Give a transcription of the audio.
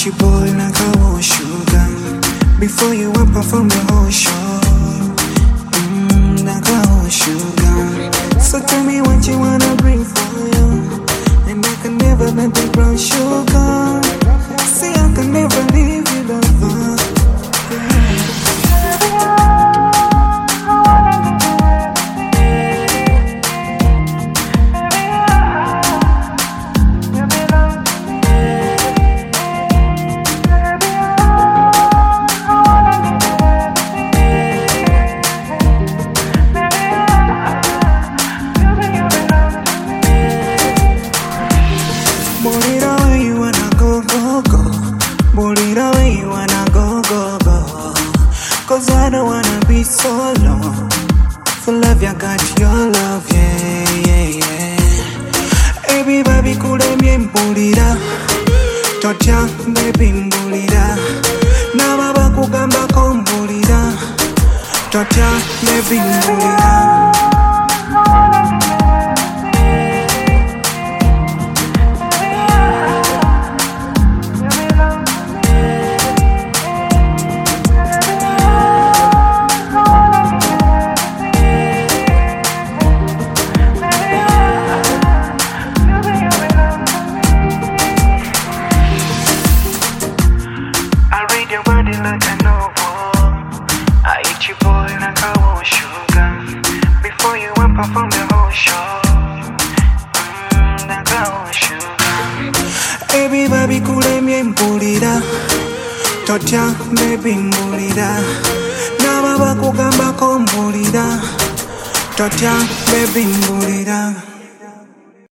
your boy like I want sugar. Before you went perform the whole show. Like I want sugar. So tell me what you wanna bring for you. And I can never let the brown sugar. See, I can never leave you, lover. Cause I don't wanna be so long. For love, I got your love, yeah. Baby, baby, kule mie mbulira. Tocha, baby, mbulira. Na baba kugamba ko mbulira. Tocha, baby, mbulira. Like I know, I eat your boy like I want sugar. Before you went perform the whole show. Like I want sugar. Baby, baby, kule mie mbulira. Tocha, baby, mbulira. Na baba kugamba ko mbulira. Tocha, baby, mbulira.